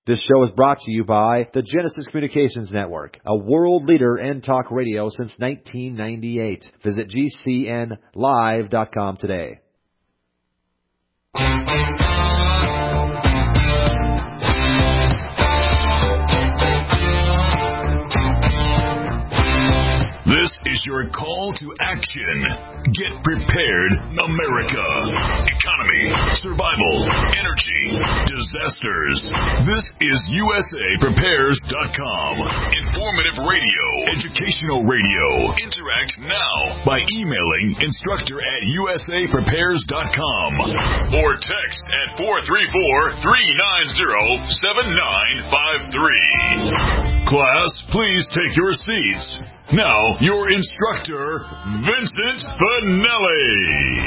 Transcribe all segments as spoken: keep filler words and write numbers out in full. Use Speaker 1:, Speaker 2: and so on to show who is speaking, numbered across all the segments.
Speaker 1: This show is brought to you by the Genesis Communications Network, a world leader in talk radio since nineteen ninety-eight. Visit G C N live dot com today.
Speaker 2: This is your call to action. Get prepared, America. Economy, survival, energy, disasters. This is U S A Prepares dot com. Informative radio, educational radio. Interact now by emailing instructor at U S A Prepares dot com or text at four three four, three nine zero, seven nine five three. Class, please take your seats. Now, your instructor, Vincent Finelli.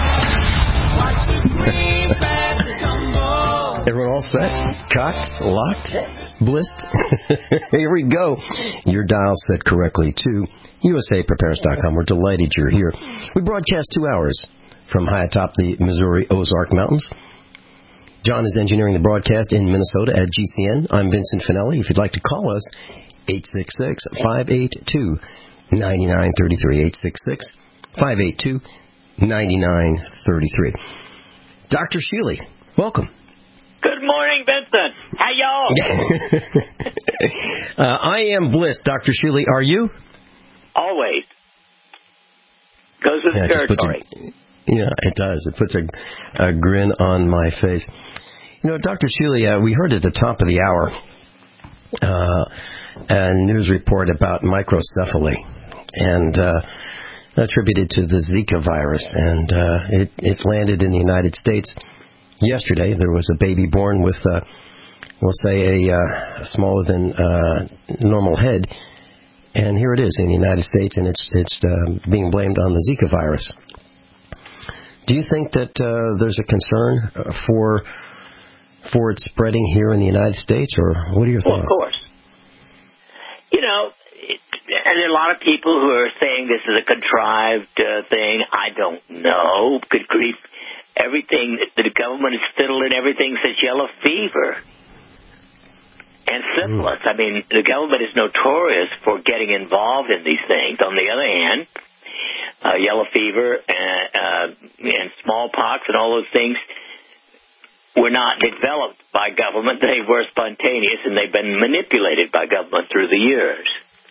Speaker 3: Everyone all set? Cocked? Locked? Blissed? Here we go. Your dial set correctly to U S A Prepares dot com. We're delighted you're here. We broadcast two hours from high atop the Missouri Ozark Mountains. John is engineering the broadcast in Minnesota at G C N. I'm Vincent Finelli. If you'd like to call us, eight six six, five eight two, nine nine three three, eight six six, five eight two, nine nine three three. Doctor Sheely, welcome.
Speaker 4: Good morning, Vincent. How y'all?
Speaker 3: uh, I am blissed, Doctor Sheely. Are you?
Speaker 4: Always. Goes with
Speaker 3: yeah,
Speaker 4: the territory.
Speaker 3: A, yeah, it does. It puts a, a grin on my face. You know, Doctor Sheely, uh, we heard at the top of the hour uh, a news report about microcephaly and uh, attributed to the Zika virus, and uh, it, it's landed in the United States. Yesterday, there was a baby born with, uh, we'll say, a uh, smaller than uh, normal head, and here it is in the United States, and it's it's uh, being blamed on the Zika virus. Do you think that uh, there's a concern for for it spreading here in the United States, or what are your
Speaker 4: well,
Speaker 3: thoughts?
Speaker 4: Of course. You know, it, and there are a lot of people who are saying this is a contrived uh, thing. I don't know. Good grief. Everything, the government is fiddling everything since yellow fever and syphilis. Mm. I mean, the government is notorious for getting involved in these things. On the other hand, uh, yellow fever and, uh, and smallpox and all those things were not developed by government. They were spontaneous, and they've been manipulated by government through the years.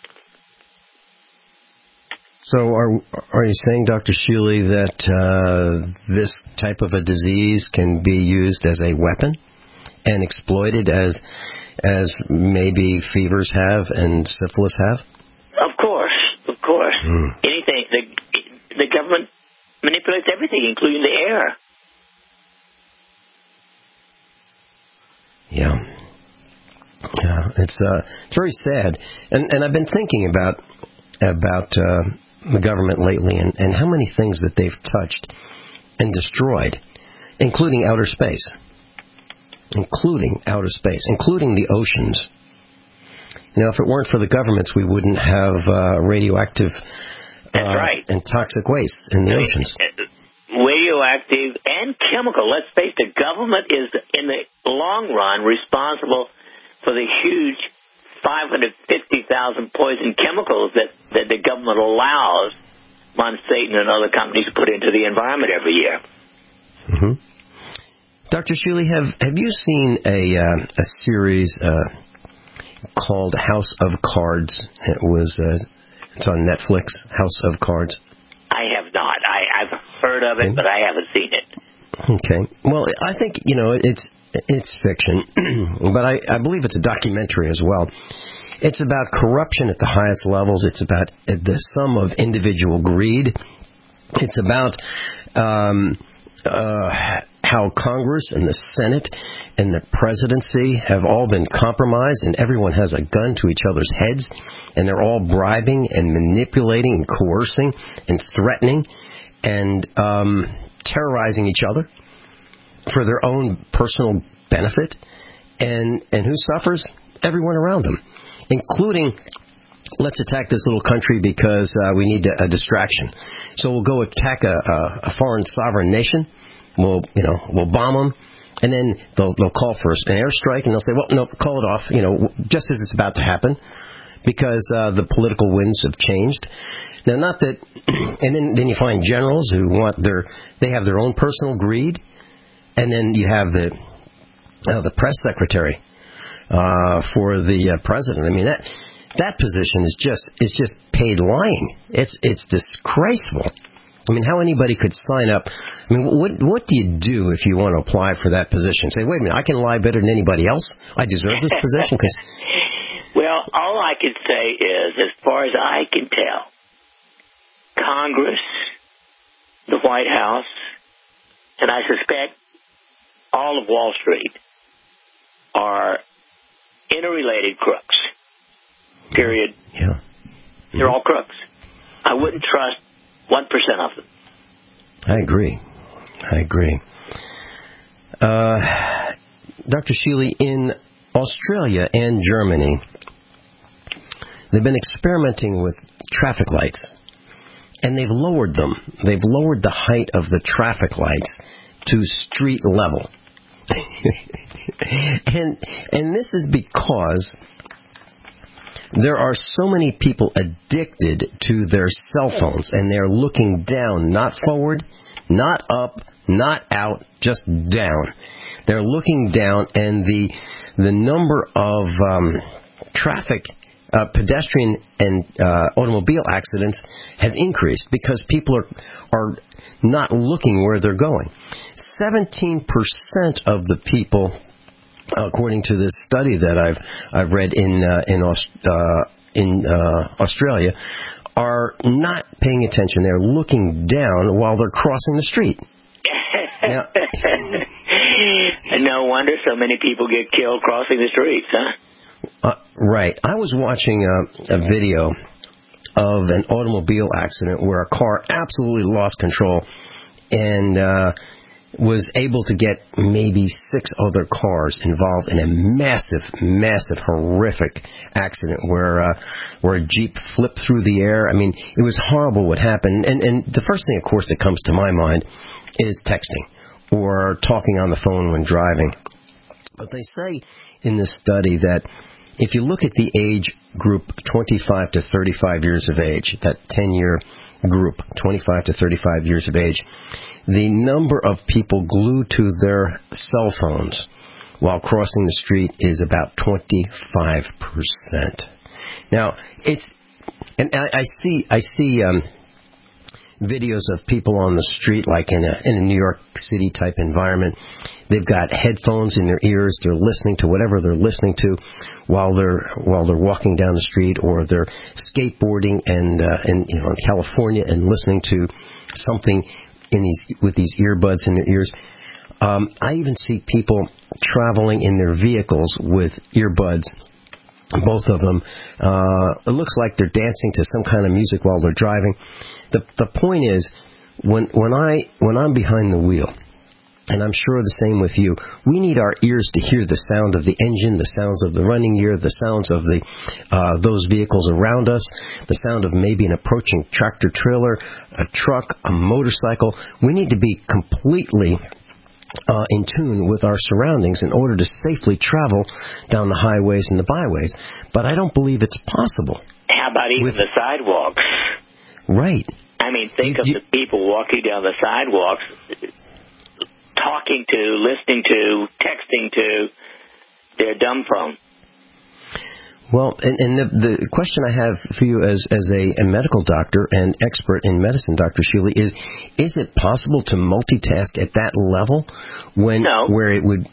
Speaker 3: So are are you saying, Doctor Sheely, that uh, this type of a disease can be used as a weapon and exploited as as maybe fevers have and syphilis have?
Speaker 4: Of course, of course.
Speaker 3: Mm.
Speaker 4: Anything, the, the government manipulates everything, including the air.
Speaker 3: Yeah. Yeah, it's uh, it's very sad. And and I've been thinking about about uh, the government lately and, and how many things that they've touched and destroyed, including outer space, including outer space, including the oceans. You know, if it weren't for the governments, we wouldn't have uh, radioactive
Speaker 4: That's
Speaker 3: uh,
Speaker 4: right.
Speaker 3: and toxic waste in the
Speaker 4: I mean,
Speaker 3: oceans.
Speaker 4: Radioactive and chemical. Let's face it, government is, in the long run, responsible for the huge five hundred fifty thousand poison chemicals that, that the government allows Monsanto and other companies to put into the environment every year.
Speaker 3: Mm-hmm. Doctor Sheely, have have you seen a uh, a series uh, called House of Cards? It was uh, it's on Netflix. House of Cards.
Speaker 4: I have not. I, I've heard of it, okay. but I haven't seen it.
Speaker 3: Okay. Well, I think you know it's. It's fiction, but I, I believe it's a documentary as well. It's about corruption at the highest levels. It's about the sum of individual greed. It's about um, uh, how Congress and the Senate and the presidency have all been compromised, and everyone has a gun to each other's heads, and they're all bribing and manipulating and coercing and threatening and um, terrorizing each other for their own personal benefit, and and who suffers? Everyone around them, including, let's attack this little country because uh, we need a, a distraction. So we'll go attack a, a, a foreign sovereign nation. We'll you know we'll bomb them, And then they'll, they'll call for an airstrike, and they'll say, well, no, call it off, you know, just as it's about to happen, because uh, the political winds have changed. Now, not that, and then, then you find generals who want their, they have their own personal greed, and then you have the uh, the press secretary uh, for the uh, president. I mean, that that position is just is just paid lying. It's it's disgraceful. I mean, how anybody could sign up. I mean, what what do you do if you want to apply for that position? Say, wait a minute, I can lie better than anybody else. I deserve this position. Cause...
Speaker 4: Well, all I can say is, as far as I can tell, Congress, the White House, and I suspect all of Wall Street are interrelated crooks. Period.
Speaker 3: Yeah.
Speaker 4: They're all crooks. I wouldn't trust one percent of them.
Speaker 3: I agree. I agree. Uh, Doctor Shealy, in Australia and Germany, they've been experimenting with traffic lights, and they've lowered them. They've lowered the height of the traffic lights to street level. and and this is because there are so many people addicted to their cell phones, and they're looking down, not forward, not up, not out, just down. They're looking down, and the the number of um, traffic, uh, pedestrian and uh, automobile accidents has increased because people are are not looking where they're going. Seventeen percent of the people, according to this study that I've I've read in uh, in uh, in uh, Australia, are not paying attention. They're looking down while they're crossing the street. Now,
Speaker 4: and no wonder so many people get killed crossing the streets, huh?
Speaker 3: Uh, right. I was watching a, a video of an automobile accident where a car absolutely lost control and uh, was able to get maybe six other cars involved in a massive, massive, horrific accident where uh, where a Jeep flipped through the air. I mean, it was horrible what happened. And, and the first thing, of course, that comes to my mind is texting or talking on the phone when driving. But they say in this study that if you look at the age group twenty-five to thirty-five years of age, that ten-year group, twenty-five to thirty-five years of age, the number of people glued to their cell phones while crossing the street is about twenty-five percent. Now, it's, and I, I see, I see um, videos of people on the street, like in a in a New York City type environment. They've got headphones in their ears. They're listening to whatever they're listening to while they're while they're walking down the street, or they're skateboarding and uh, in you know in California and listening to something in these with these earbuds in their ears. Um, I even see people traveling in their vehicles with earbuds. Both of them. Uh, it looks like they're dancing to some kind of music while they're driving. The the point is, when when I when I'm behind the wheel, and I'm sure the same with you, we need our ears to hear the sound of the engine, the sounds of the running gear, the sounds of the uh, those vehicles around us, the sound of maybe an approaching tractor trailer, a truck, a motorcycle. We need to be completely uh, in tune with our surroundings in order to safely travel down the highways and the byways. But I don't believe it's possible.
Speaker 4: How about even
Speaker 3: with,
Speaker 4: the sidewalks?
Speaker 3: Right.
Speaker 4: I mean, think you, of the people walking down the sidewalks, talking to, listening to, texting to their dumb phone.
Speaker 3: Well, and, and the, the question I have for you as, as a, a medical doctor and expert in medicine, Doctor Shealy, is is it possible to multitask at that level when
Speaker 4: no.
Speaker 3: where it would...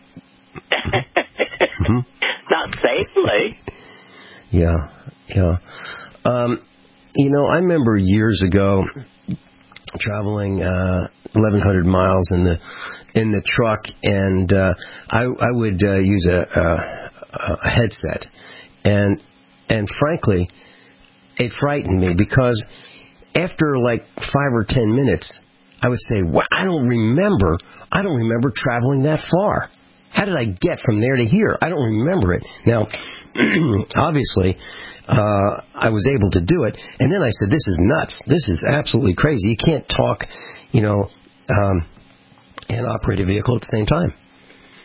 Speaker 3: mm-hmm.
Speaker 4: Not safely.
Speaker 3: Yeah, yeah. Um, you know, I remember years ago traveling uh, eleven hundred miles in the in the truck, and uh, I, I would uh, use a, a, a headset, and and frankly, it frightened me because after like five or ten minutes, I would say, "Well, I don't remember. I don't remember traveling that far. How did I get from there to here? I don't remember it." Now, obviously, uh, I was able to do it, and then I said, "This is nuts. This is absolutely crazy. You can't talk, you know, um, and operate a vehicle at the same time."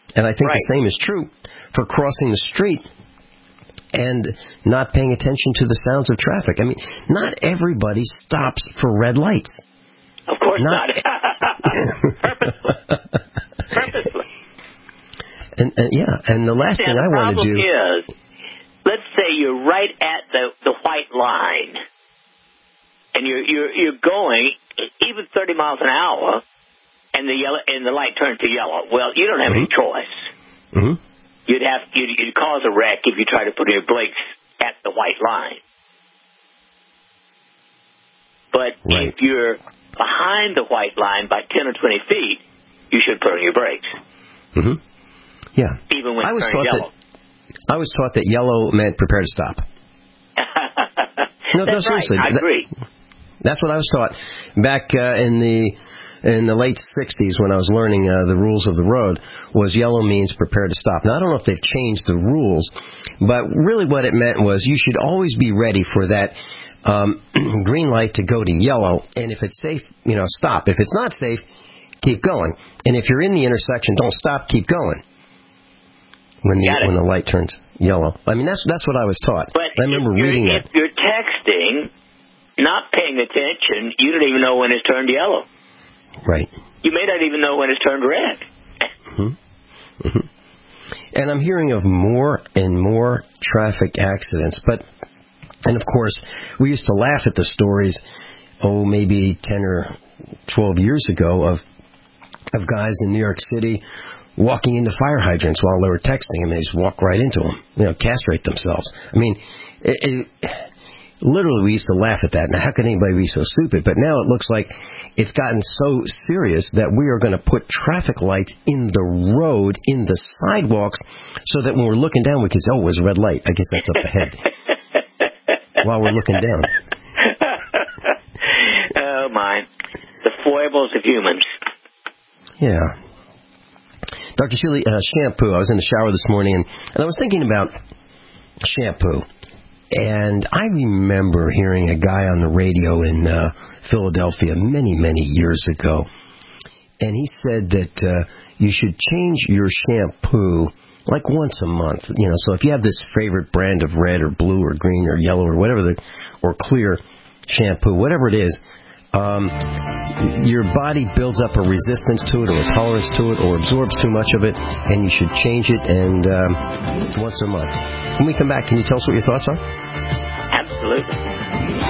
Speaker 3: And I think
Speaker 4: right.
Speaker 3: the same is true for crossing the street and not paying attention to the sounds of traffic. I mean, not everybody stops for red lights.
Speaker 4: Of course
Speaker 3: not.
Speaker 4: not. Purposely. Purposely.
Speaker 3: And, and yeah, and the last
Speaker 4: yeah,
Speaker 3: thing
Speaker 4: the
Speaker 3: I want to do
Speaker 4: is, let's say you're right at the the white line, and you're you're you're going even thirty miles an hour, and the yellow and the light turns to yellow. Well, you don't have
Speaker 3: mm-hmm.
Speaker 4: any choice.
Speaker 3: Mm-hmm.
Speaker 4: You'd have you'd, you'd cause a wreck if you try to put your brakes at the white line. But
Speaker 3: right.
Speaker 4: if you're behind the white line by ten or twenty feet, you should put on your brakes.
Speaker 3: Mm-hmm. Yeah.
Speaker 4: Even when
Speaker 3: I was
Speaker 4: it's
Speaker 3: taught
Speaker 4: yellow.
Speaker 3: That, I was taught that yellow meant prepare to stop. no,
Speaker 4: That's
Speaker 3: no, seriously.
Speaker 4: Right. I agree.
Speaker 3: That, that's what I was taught back uh, in the in the late sixties when I was learning uh, the rules of the road. Was yellow means prepare to stop. Now I don't know if they've changed the rules, but really what it meant was you should always be ready for that um, green light to go to yellow, and if it's safe, you know, stop. If it's not safe, keep going. And if you're in the intersection, don't stop, keep going. When the when the light turns yellow. I mean, that's that's what I was taught.
Speaker 4: But
Speaker 3: I remember
Speaker 4: if
Speaker 3: reading
Speaker 4: if
Speaker 3: that.
Speaker 4: If you're texting, not paying attention, you don't even know when it's turned yellow.
Speaker 3: Right.
Speaker 4: You may not even know when it's turned red.
Speaker 3: Mm-hmm. Mm-hmm. And I'm hearing of more and more traffic accidents. But, and of course, we used to laugh at the stories, oh, maybe ten or twelve years ago of of guys in New York City walking into fire hydrants while they were texting, and they just walk right into them, you know, castrate themselves. I mean, it, it, literally we used to laugh at that. Now, how can anybody be so stupid? But now it looks like it's gotten so serious that we are going to put traffic lights in the road, in the sidewalks, so that when we're looking down, we can say, oh, it was a red light. I guess that's up ahead. While we're looking down.
Speaker 4: Oh, my. The foibles of humans.
Speaker 3: Yeah. Doctor Seeley, uh, shampoo. I was in the shower this morning, and, and I was thinking about shampoo. And I remember hearing a guy on the radio in uh, Philadelphia many, many years ago. And he said that uh, you should change your shampoo like once a month. You know, so if you have this favorite brand of red or blue or green or yellow or whatever, the, or clear shampoo, whatever it is, Um, your body builds up a resistance to it or a tolerance to it or absorbs too much of it, and you should change it and um, once a month. When we come back, can you tell us what your thoughts are?
Speaker 4: Absolutely.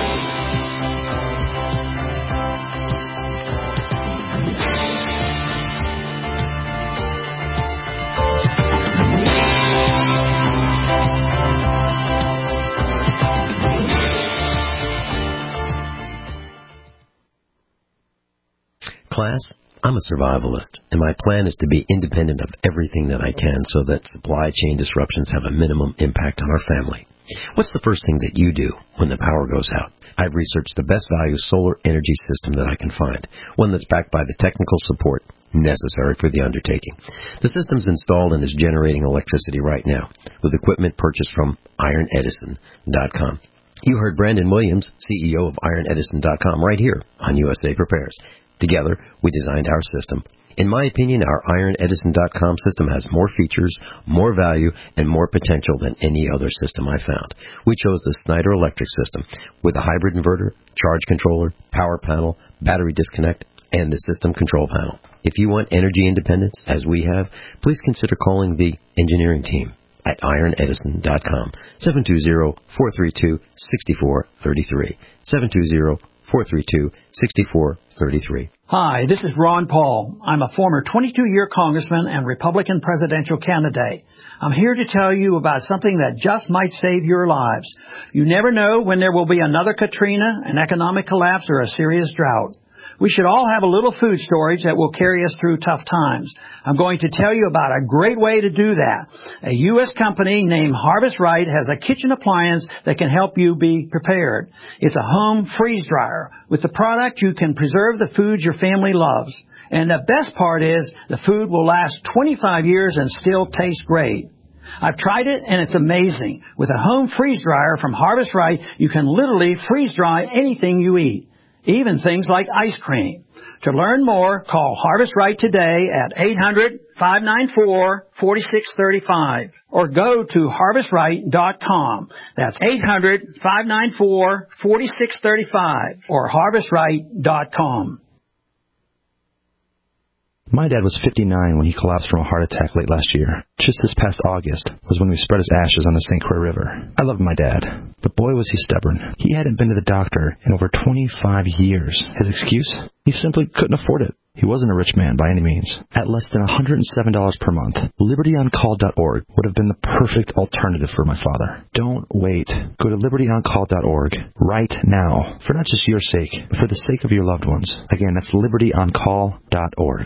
Speaker 3: Class, I'm a survivalist, and my plan is to be independent of everything that I can so that supply chain disruptions have a minimum impact on our family. What's the first thing that you do when the power goes out? I've researched the best value solar energy system that I can find, one that's backed by the technical support necessary for the undertaking. The system's installed and is generating electricity right now with equipment purchased from iron edison dot com. You heard Brandon Williams, C E O of iron edison dot com, right here on U S A Prepares. Together, we designed our system. In my opinion, our iron edison dot com system has more features, more value, and more potential than any other system I found. We chose the Snyder Electric system with a hybrid inverter, charge controller, power panel, battery disconnect, and the system control panel. If you want energy independence, as we have, please consider calling the engineering team at iron edison dot com, seven two zero, four three two, six four three three, seven two zero, four three two, six four three three.
Speaker 5: Hi, this is Ron Paul. I'm a former twenty-two-year congressman and Republican presidential candidate. I'm here to tell you about something that just might save your lives. You never know when there will be another Katrina, an economic collapse, or a serious drought. We should all have a little food storage that will carry us through tough times. I'm going to tell you about a great way to do that. A U S company named Harvest Right has a kitchen appliance that can help you be prepared. It's a home freeze dryer. With the product, you can preserve the foods your family loves. And the best part is the food will last twenty-five years and still taste great. I've tried it, and it's amazing. With a home freeze dryer from Harvest Right, you can literally freeze dry anything you eat, even things like ice cream. To learn more, call Harvest Right today at eight hundred, five nine four, four six three five or go to harvest right dot com. That's eight hundred, five nine four, four six three five or harvest right dot com.
Speaker 6: My dad was fifty-nine when he collapsed from a heart attack late last year. Just this past August was when we spread his ashes on the Saint Croix River. I loved my dad, but boy was he stubborn. He hadn't been to the doctor in over twenty-five years. His excuse? He simply couldn't afford it. He wasn't a rich man by any means. At less than one hundred seven dollars per month, liberty on call dot org would have been the perfect alternative for my father. Don't wait. Go to liberty on call dot org right now, for not just your sake, but for the sake of your loved ones. Again, that's liberty on call dot org.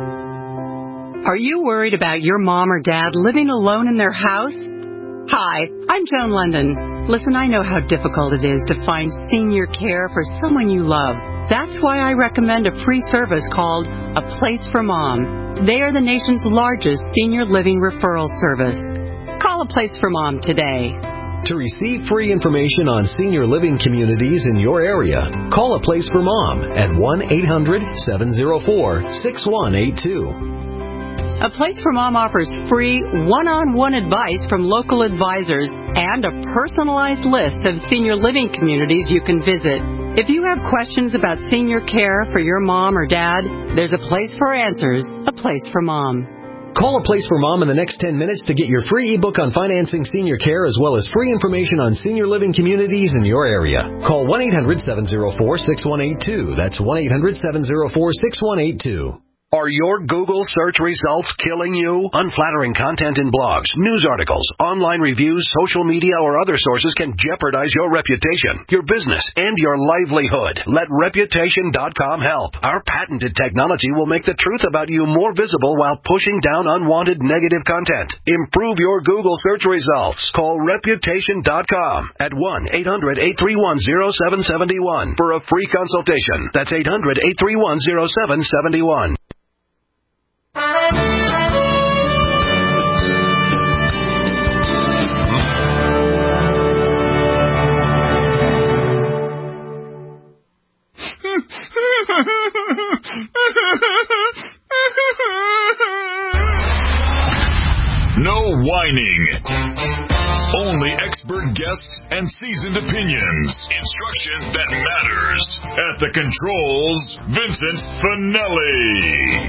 Speaker 7: Are you worried about your mom or dad living alone in their house? Hi, I'm Joan London. Listen, I know how difficult it is to find senior care for someone you love. That's why I recommend a free service called A Place for Mom. They are the nation's largest senior living referral service. Call A Place for Mom today.
Speaker 8: To receive free information on senior living communities in your area, call A Place for Mom at one eight hundred, seven oh four, six one eight two.
Speaker 7: A Place for Mom offers free one-on-one advice from local advisors and a personalized list of senior living communities you can visit. If you have questions about senior care for your mom or dad, there's a place for answers, A Place for Mom.
Speaker 8: Call A Place for Mom in the next ten minutes to get your free ebook on financing senior care as well as free information on senior living communities in your area. Call one eight hundred, seven oh four, six one eight two. That's one eight hundred, seven oh four, six one eight two.
Speaker 9: Are your Google search results killing you? Unflattering content in blogs, news articles, online reviews, social media, or other sources can jeopardize your reputation, your business, and your livelihood. Let reputation dot com help. Our patented technology will make the truth about you more visible while pushing down unwanted negative content. Improve your Google search results. Call reputation dot com at one eight hundred, eight three one, oh seven seven one for a free consultation. That's eight hundred, eight three one, oh seven seven one.
Speaker 2: No whining. Only expert guests and seasoned opinions. Instruction that matters. At the controls, Vincent Finelli.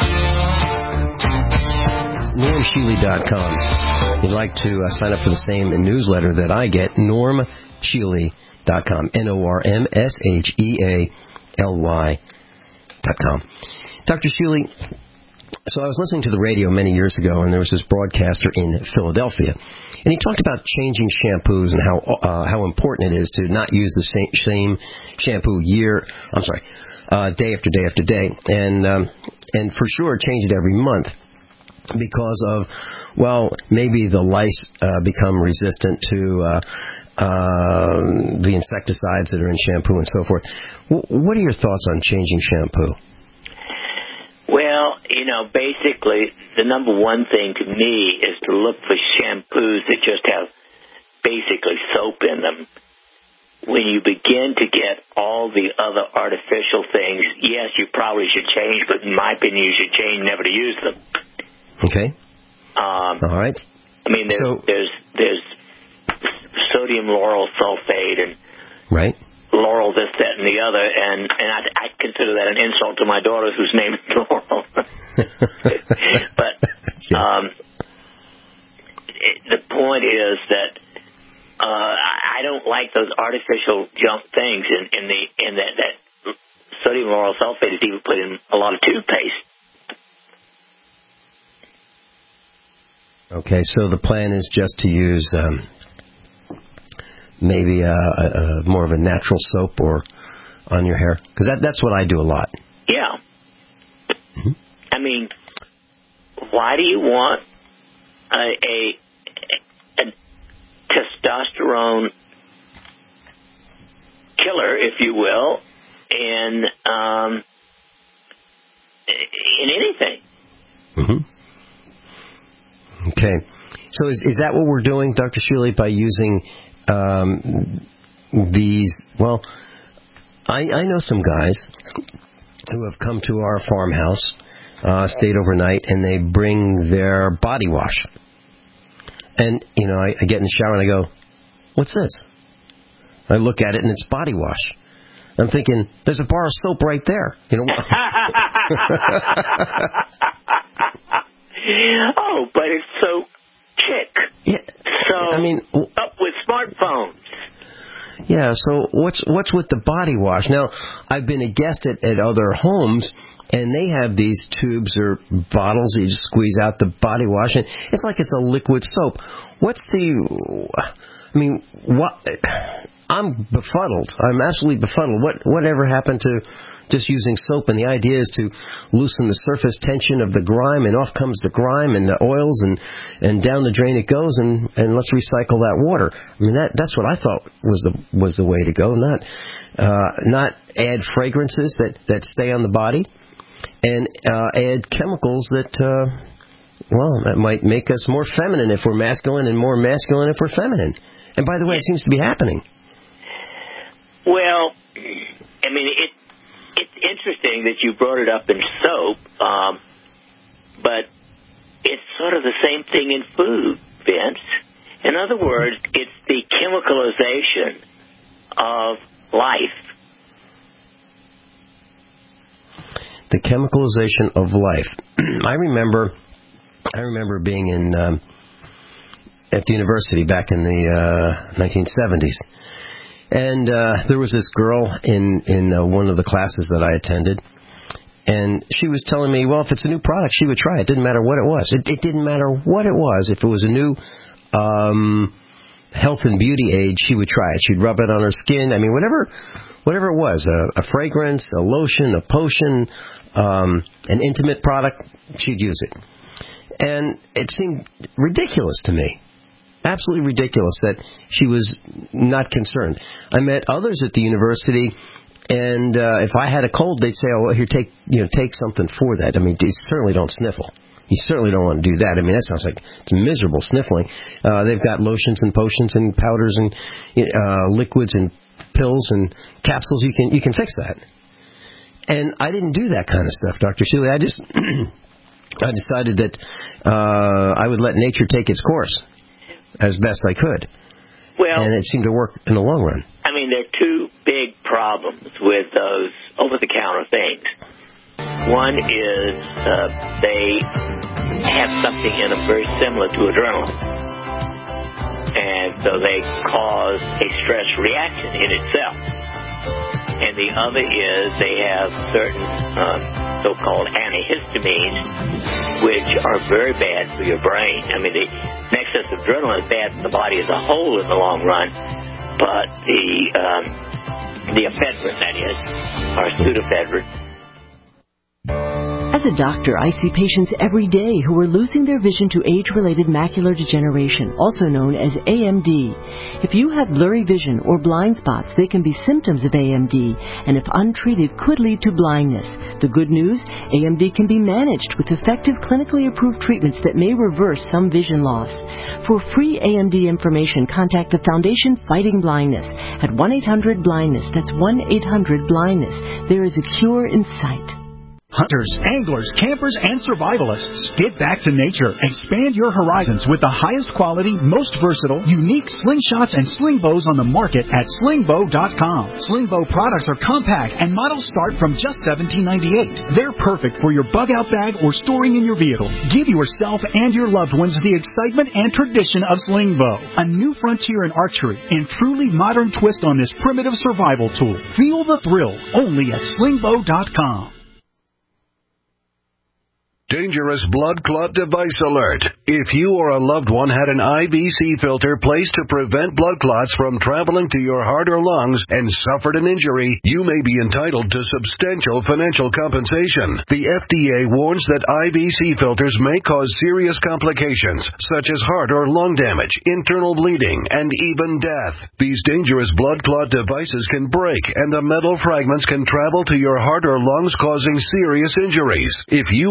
Speaker 3: norm shealy dot com. If you'd like to uh, sign up for the same newsletter that I get, norm shealy dot com. N O R M S H E A L Y dot com. Doctor Shealy, so I was listening to the radio many years ago, and there was this broadcaster in Philadelphia, and he talked about changing shampoos and how uh, how important it is to not use the same, same shampoo year. I'm sorry, uh, day after day after day, and um, and for sure change it every month because of, well, maybe the lice uh, become resistant to uh, uh, the insecticides that are in shampoo and so forth. W- what are your thoughts on changing shampoo?
Speaker 4: Well, you know, basically, the number one thing to me is to look for shampoos that just have basically soap in them. When you begin to get all the other artificial things, yes, you probably should change, but in my opinion, you should change never to use them.
Speaker 3: Okay.
Speaker 4: Um,
Speaker 3: all right.
Speaker 4: I mean, there's,
Speaker 3: so,
Speaker 4: there's, there's sodium lauryl sulfate and...
Speaker 3: Right.
Speaker 4: Laurel, this, that, and the other, and, and I, I consider that an insult to my daughter whose name is Laurel. But um, it, the point is that uh, I don't like those artificial junk things, in, in the in that, that sodium lauryl sulfate is even put in a lot of toothpaste.
Speaker 3: Okay, so the plan is just to use... Um, maybe a, a, a more of a natural soap or on your hair? Because that, that's what I do a lot.
Speaker 4: Yeah.
Speaker 3: Mm-hmm.
Speaker 4: I mean, why do you want a, a, a testosterone killer, if you will, in, um, in anything?
Speaker 3: Mm-hmm. Okay. So is, is that what we're doing, Doctor Shealy, by using... Um, these, well, I, I know some guys who have come to our farmhouse uh, stayed overnight, and they bring their body wash. And, you know, I, I get in the shower and I go, what's this? I look at it and it's body wash. I'm thinking, there's a bar of soap right there. You know.
Speaker 4: Oh, but it's so chic.
Speaker 3: Yeah.
Speaker 4: So
Speaker 3: I mean,
Speaker 4: up with smartphones.
Speaker 3: Yeah. So what's what's with the body wash? Now, I've been a guest at, at other homes, and they have these tubes or bottles that you just squeeze out the body wash, and it's like it's a liquid soap. What's the? I mean, what? I'm befuddled. I'm absolutely befuddled. What whatever happened to just using soap? And the idea is to loosen the surface tension of the grime, and off comes the grime and the oils, and, and down the drain it goes, and, and let's recycle that water. I mean, that that's what I thought was the was the way to go. Not uh, not add fragrances that, that stay on the body, and uh, add chemicals that, uh, well, that might make us more feminine if we're masculine, and more masculine if we're feminine. And by the way, it seems to be happening.
Speaker 4: Well, I mean, it, it's interesting that you brought it up in soap, um, but it's sort of the same thing in food, Vince. In other words, it's the chemicalization of life.
Speaker 3: The chemicalization of life. I remember, I remember being in um, at the university back in the uh, nineteen seventies. And uh, there was this girl in, in uh, one of the classes that I attended, and she was telling me, well, if it's a new product, she would try it. It didn't matter what it was. It, it didn't matter what it was. If it was a new um, health and beauty aid, she would try it. She'd rub it on her skin. I mean, whatever whatever it was, a, a fragrance, a lotion, a potion, um, an intimate product, she'd use it. And it seemed ridiculous to me. Absolutely ridiculous that she was not concerned. I met others at the university, and uh, if I had a cold, they'd say, "Oh, well, here, take you know, take something for that." I mean, you certainly don't sniffle. You certainly don't want to do that. I mean, that sounds like it's miserable sniffling. Uh, they've got lotions and potions and powders and uh, liquids and pills and capsules. You can you can fix that. And I didn't do that kind of stuff, Doctor Seeley. I just I decided that uh, I would let nature take its course as best I could.
Speaker 4: Well,
Speaker 3: and it seemed to work in the long run.
Speaker 4: I mean, there are two big problems with those over-the-counter things. One is uh, they have something in them very similar to adrenaline. And so they cause a stress reaction in itself. And the other is they have certain uh, so-called antihistamines, which are very bad for your brain. I mean, the excess of adrenaline is bad for the body as a whole in the long run, but the um, the ephedrine, that is, or pseudoephedrine.
Speaker 10: As a doctor, I see patients every day who are losing their vision to age-related macular degeneration, also known as A M D. If you have blurry vision or blind spots, they can be symptoms of A M D, and if untreated, could lead to blindness. The good news, A M D can be managed with effective clinically approved treatments that may reverse some vision loss. For free A M D information, contact the Foundation Fighting Blindness at one eight hundred blindness. That's one eight hundred blindness. There is a cure in sight.
Speaker 11: Hunters, anglers, campers, and survivalists. Get back to nature. Expand your horizons with the highest quality, most versatile, unique slingshots and sling bows on the market at sling bow dot com. Sling bow products are compact and models start from just seventeen ninety-eight. They're perfect for your bug-out bag or storing in your vehicle. Give yourself and your loved ones the excitement and tradition of sling bow. A new frontier in archery and truly modern twist on this primitive survival tool. Feel the thrill only at sling bow dot com.
Speaker 9: Dangerous blood clot device alert. If you or a loved one had an I V C filter placed to prevent blood clots from traveling to your heart or lungs and suffered an injury, you may be entitled to substantial financial compensation. The F D A warns that I V C filters may cause serious complications, such as heart or lung damage, internal bleeding, and even death. These dangerous blood clot devices can break, and the metal fragments can travel to your heart or lungs, causing serious injuries. If you or a loved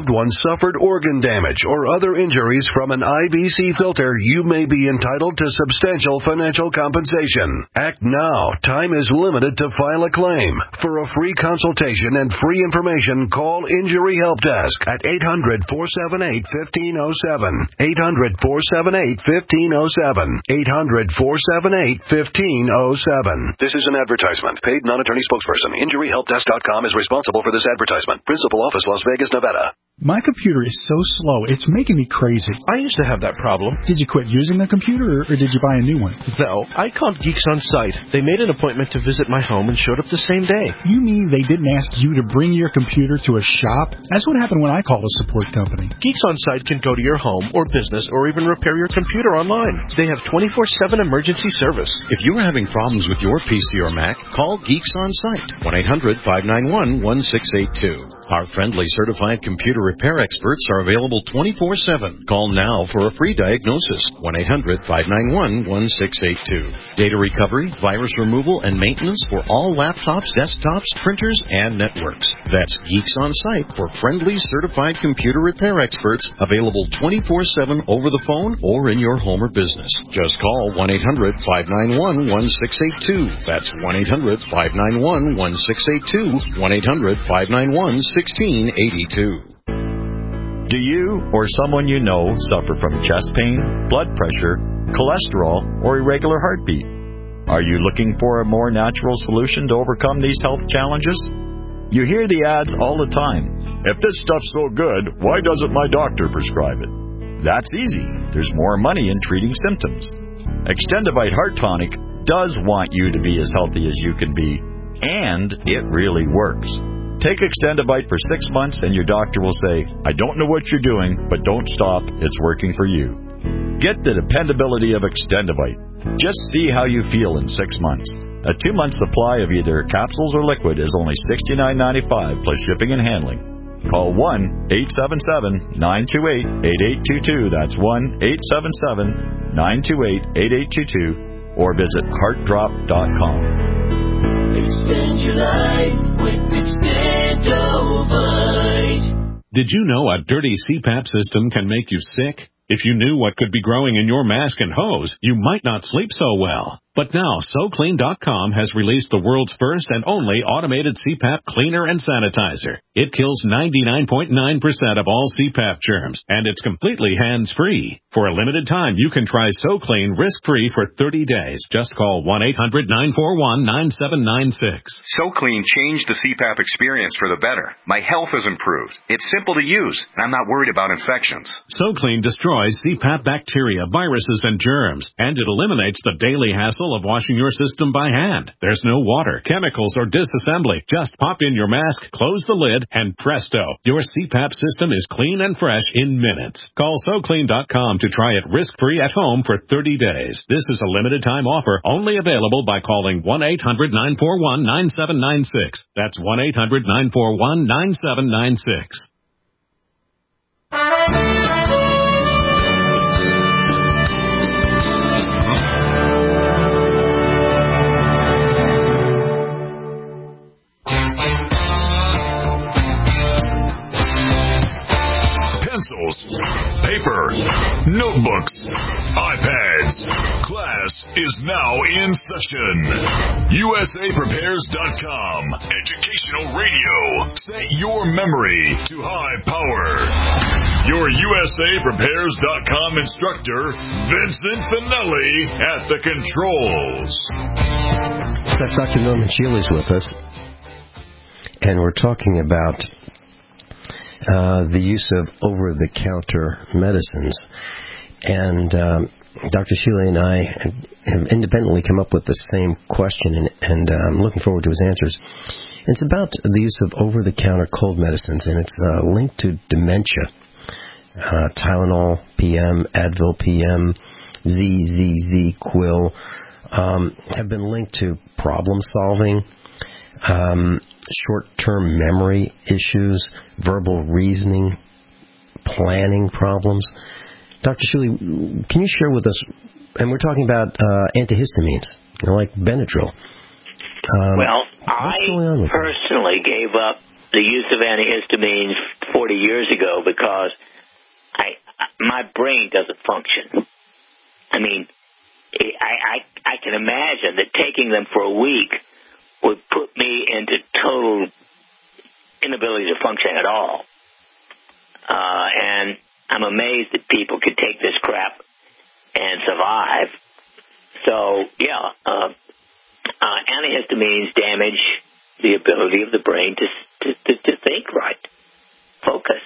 Speaker 9: loved one suffered organ damage or other injuries from an I V C filter, you may be entitled to substantial financial compensation. Act now. Time is limited to file a claim. For a free consultation and free information, call Injury Help Desk at eight hundred, four seven eight, one five zero seven. eight hundred, four seven eight, one five zero seven. eight hundred, four seven eight, one five zero seven.
Speaker 12: This is an advertisement. Paid non-attorney spokesperson. Injury Help Desk dot com is responsible for this advertisement. Principal office, Las Vegas, Nevada.
Speaker 11: My computer is so slow, it's making me crazy.
Speaker 13: I used to have that problem.
Speaker 11: Did you quit using the computer, or did you buy a new one?
Speaker 13: No, I called Geeks On Site. They made an appointment to visit my home and showed up the same day.
Speaker 11: You mean they didn't ask you to bring your computer to a shop? That's what happened when I called a support company.
Speaker 13: Geeks On Site can go to your home or business or even repair your computer online. They have twenty-four seven emergency service.
Speaker 14: If you are having problems with your P C or Mac, call Geeks On Site, one eight hundred, five nine one, one six eight two. Our friendly certified computer repair experts are available twenty-four seven. Call now for a free diagnosis, one eight hundred, five nine one, one six eight two. Data recovery, virus removal, and maintenance for all laptops, desktops, printers, and networks. That's Geeks On Site for friendly certified computer repair experts, available twenty-four seven over the phone or in your home or business. Just call one eight hundred, five nine one, one six eight two. That's one eight hundred, five nine one, one six eight two, one eight hundred, five nine one, one six eight two.
Speaker 15: Do you or someone you know suffer from chest pain, blood pressure, cholesterol, or irregular heartbeat? Are you looking for a more natural solution to overcome these health challenges? You hear the ads all the time. If this stuff's so good, why doesn't my doctor prescribe it? That's easy. There's more money in treating symptoms. Extendivite Heart Tonic does want you to be as healthy as you can be, and it really works. Take Extendivite for six months and your doctor will say, I don't know what you're doing, but don't stop. It's working for you. Get the dependability of Extendivite. Just see how you feel in six months. A two-month supply of either capsules or liquid is only sixty-nine ninety-five plus shipping and handling. Call one eight seven seven, nine two eight, eight eight two two. That's one eight seven seven, nine two eight, eight eight two two. Or visit heart drop dot com.
Speaker 16: Extend your life with Extendovite.
Speaker 17: Did you know a dirty C PAP system can make you sick? If you knew what could be growing in your mask and hose, you might not sleep so well. But now, So Clean dot com has released the world's first and only automated C PAP cleaner and sanitizer. It kills ninety-nine point nine percent of all C PAP germs, and it's completely hands-free. For a limited time, you can try So Clean risk-free for thirty days. Just call one eight hundred, nine four one, nine seven nine six.
Speaker 18: So Clean changed the C PAP experience for the better. My health has improved. It's simple to use, and I'm not worried about infections.
Speaker 17: So Clean destroys C PAP bacteria, viruses, and germs, and it eliminates the daily hassle of washing your system by hand. There's no water, chemicals, or disassembly. Just pop in your mask, close the lid, and presto, your C PAP system is clean and fresh in minutes. Call So Clean dot com to try it risk-free at home for thirty days. This is a limited-time offer, only available by calling one eight hundred, nine four one, nine seven nine six. That's one eight hundred, nine four one, nine seven nine six.
Speaker 2: Pencils, paper, notebooks, iPads. Class is now in session. U S A Prepares dot com. Educational radio. Set your memory to high power. Your U S A Prepares dot com instructor, Vincent Finelli, at the controls.
Speaker 3: That's Doctor Norman Shealy's with us. And we're talking about Uh, the use of over-the-counter medicines. And um, Doctor Shealy and I have independently come up with the same question, and, and uh, I'm looking forward to his answers. It's about the use of over-the-counter cold medicines, and it's uh, linked to dementia. Uh, Tylenol P M, Advil P M, Z Z Z, Quill um, have been linked to problem-solving, um, short-term memory issues, verbal reasoning, planning problems. Doctor Shealy, can you share with us, and we're talking about uh, antihistamines, you know, like Benadryl. Um,
Speaker 4: well,
Speaker 3: what's
Speaker 4: I
Speaker 3: going on with
Speaker 4: personally
Speaker 3: that?
Speaker 4: gave up the use of antihistamines forty years ago because I my brain doesn't function. I mean, I, I, I can imagine that taking them for a week would put me into total inability to function at all. Uh, and I'm amazed that people could take this crap and survive. So, yeah, uh, uh, antihistamines damage the ability of the brain to, to, to, to think right, focus.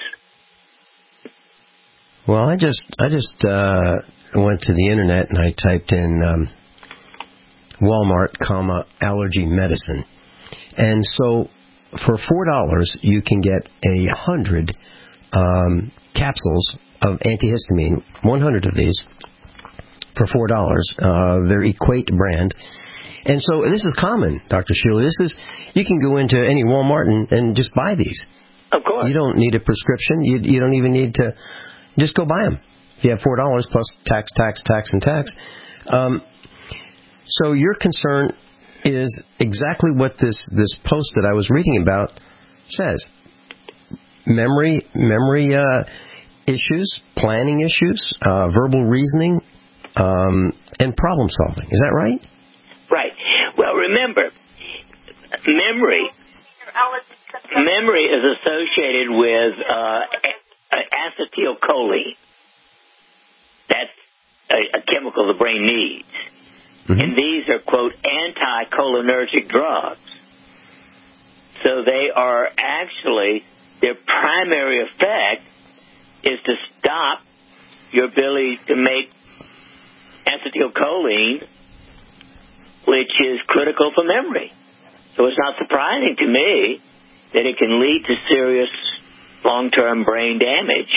Speaker 3: Well, I just I just uh, went to the internet and I typed in um, Walmart, comma allergy medicine, and so for four dollars you can get a hundred um, capsules of antihistamine, one hundred of these for four dollars. Uh, they're Equate brand. And so this is common, Doctor Shealy. This is, you can go into any Walmart and, and just buy these.
Speaker 4: Of course.
Speaker 3: You don't need a prescription. You, you don't even need to, just go buy them. If you have four dollars plus tax, tax, tax, and tax. Um, so your concern is exactly what this, this post that I was reading about says. Memory, memory uh, issues, planning issues, uh, verbal reasoning, um, and problem solving. Is that right?
Speaker 4: Right. Well, remember, memory memory is associated with uh, acetylcholine. That's a, a chemical the brain needs. Mm-hmm. And these are, quote, anticholinergic drugs. So they are actually, their primary effect is to stop your ability to make acetylcholine, which is critical for memory. So it's not surprising to me that it can lead to serious long-term brain damage.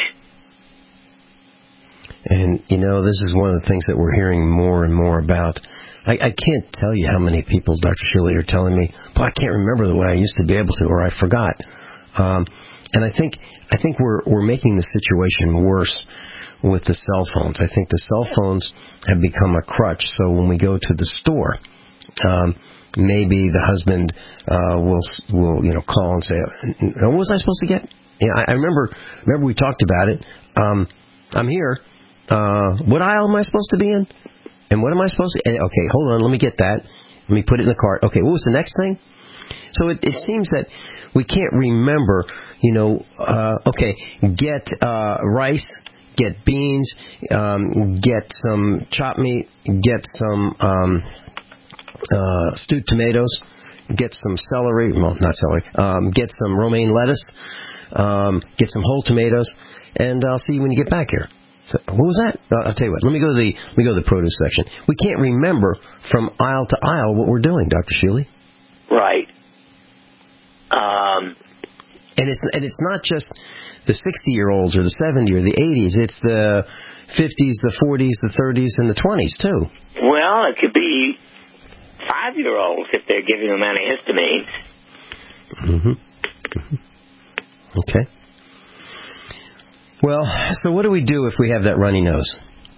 Speaker 3: And, you know, this is one of the things that we're hearing more and more about. I, I can't tell you how many people, Doctor Shealy, are telling me, well, I can't remember the way I used to be able to, or I forgot. Um, and I think I think we're we're making the situation worse with the cell phones. I think the cell phones have become a crutch. So when we go to the store, um, maybe the husband uh, will will you know call and say, "What was I supposed to get?" Yeah, I, I remember remember we talked about it. Um, I'm here. Uh, what aisle am I supposed to be in? And what am I supposed to? Okay, hold on. Let me get that. Let me put it in the cart. Okay, what was the next thing? So it, it seems that we can't remember. You know, uh, okay, get uh, rice. Get beans, um, get some chopped meat, get some um, uh, stewed tomatoes, get some celery, well, not celery, um, get some romaine lettuce, um, get some whole tomatoes, and I'll see you when you get back here. So, what was that? Uh, I'll tell you what. Let me go to the let me go to the produce section. We can't remember from aisle to aisle what we're doing, Doctor Shealy.
Speaker 4: Right. Um.
Speaker 3: And it's and it's not just the sixty-year-olds or the seventy or the eighties. It's the fifties, the forties, the thirties, and the twenties, too.
Speaker 4: Well, it could be five-year-olds if they're giving them antihistamines.
Speaker 3: Mm-hmm. Mm-hmm. Okay. Well, so what do we do if we have that runny nose?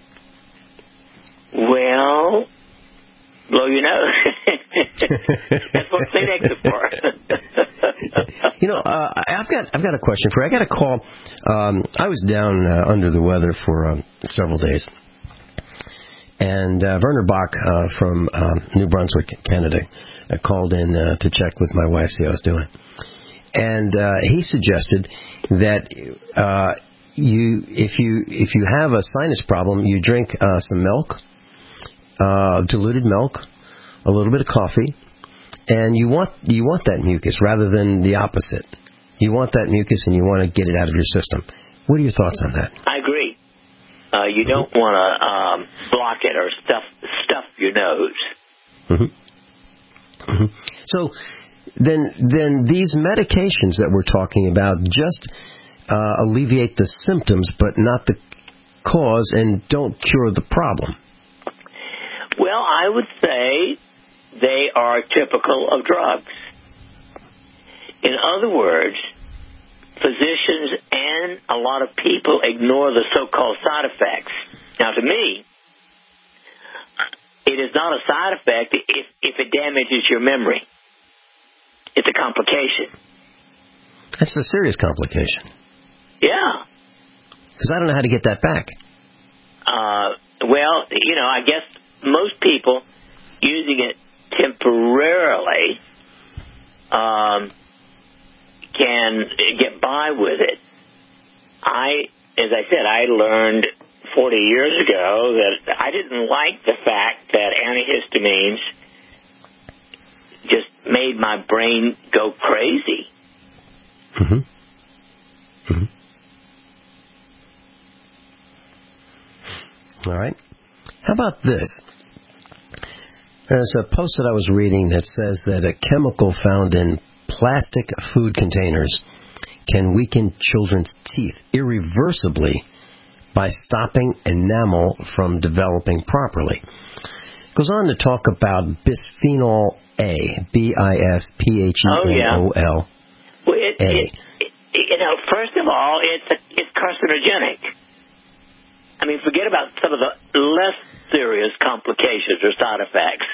Speaker 4: Well, blow your nose. That's what Kleenex is for.
Speaker 3: You know, uh, I've got I've got a question for you. I got a call. Um, I was down uh, under the weather for um, several days, and uh, Werner Bach uh, from um, New Brunswick, Canada, uh, called in uh, to check with my wife, see how I was doing, and uh, he suggested that uh, you if you if you have a sinus problem, you drink uh, some milk, uh, diluted milk, a little bit of coffee. And you want you want that mucus rather than the opposite. You want that mucus and you want to get it out of your system. What are your thoughts on that?
Speaker 4: I agree. Uh, you don't want to um, block it or stuff stuff your nose.
Speaker 3: Mm-hmm. Mm-hmm. So then, then these medications that we're talking about just uh, alleviate the symptoms, but not the cause, and don't cure the problem.
Speaker 4: Well, I would say they are typical of drugs. In other words, physicians and a lot of people ignore the so-called side effects. Now, to me, it is not a side effect if, if it damages your memory. It's a complication.
Speaker 3: That's a serious complication.
Speaker 4: Yeah.
Speaker 3: Because I don't know how to get that back.
Speaker 4: Uh, well, you know, I guess most people using it temporarily um, can get by with it. I, as I said, I learned forty years ago that I didn't like the fact that antihistamines just made my brain go crazy.
Speaker 3: Mm-hmm. Mm-hmm. All right. How about this? There's a post that I was reading that says that a chemical found in plastic food containers can weaken children's teeth irreversibly by stopping enamel from developing properly. It goes on to talk about bisphenol A, B I S P H E N O L
Speaker 4: Well, it, it, it, you know, first of all, it's a, it's carcinogenic. I mean, forget about some of the less serious complications or side effects.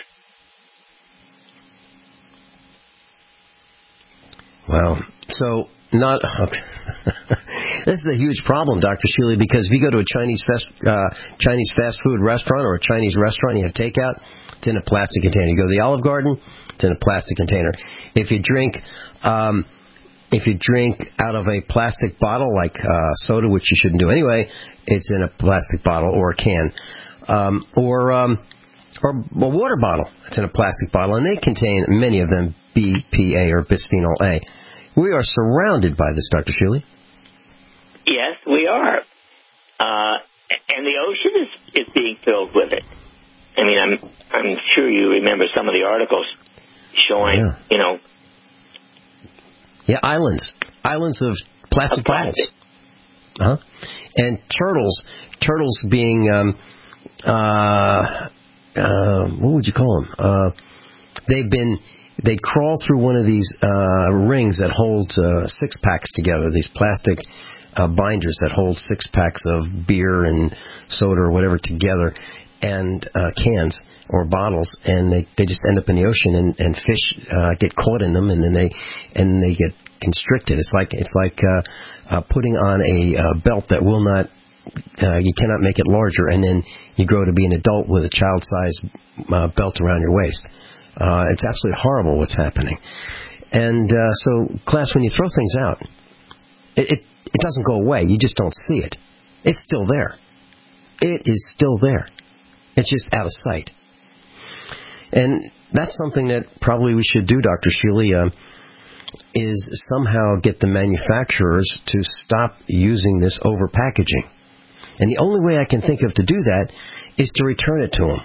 Speaker 3: Wow. So, not... This is a huge problem, Doctor Shealy, because if you go to a Chinese fast, uh, Chinese fast food restaurant or a Chinese restaurant and you have takeout, it's in a plastic container. You go to the Olive Garden, it's in a plastic container. If you drink... Um, If you drink out of a plastic bottle, like uh, soda, which you shouldn't do anyway, it's in a plastic bottle or a can. Um, or um, or a water bottle, it's in a plastic bottle, and they contain, many of them, B P A or bisphenol A. We are surrounded by this, Doctor Shealy.
Speaker 4: Yes, we are. Uh, and the ocean is, is being filled with it. I mean, I'm I'm sure you remember some of the articles showing,
Speaker 3: yeah.
Speaker 4: you know,
Speaker 3: Yeah, islands. Islands of plastic,
Speaker 4: of plastic.
Speaker 3: bottles. Uh-huh. And turtles. Turtles being, um, uh, uh, what would you call them? Uh, they've been, they crawl through one of these uh, rings that holds uh, six packs together, these plastic uh, binders that hold six packs of beer and soda or whatever together, and uh, cans or bottles, and they, they just end up in the ocean, and, and fish uh, get caught in them, and then they and they get constricted. It's like it's like uh, uh, putting on a uh, belt that will not, uh, you cannot make it larger, and then you grow to be an adult with a child-sized uh, belt around your waist. Uh, it's absolutely horrible what's happening. And uh, so, class, when you throw things out, it, it it doesn't go away. You just don't see it. It's still there. It is still there. It's just out of sight. And that's something that probably we should do, Doctor Shealy, uh, is somehow get the manufacturers to stop using this over-packaging. And the only way I can think of to do that is to return it to them.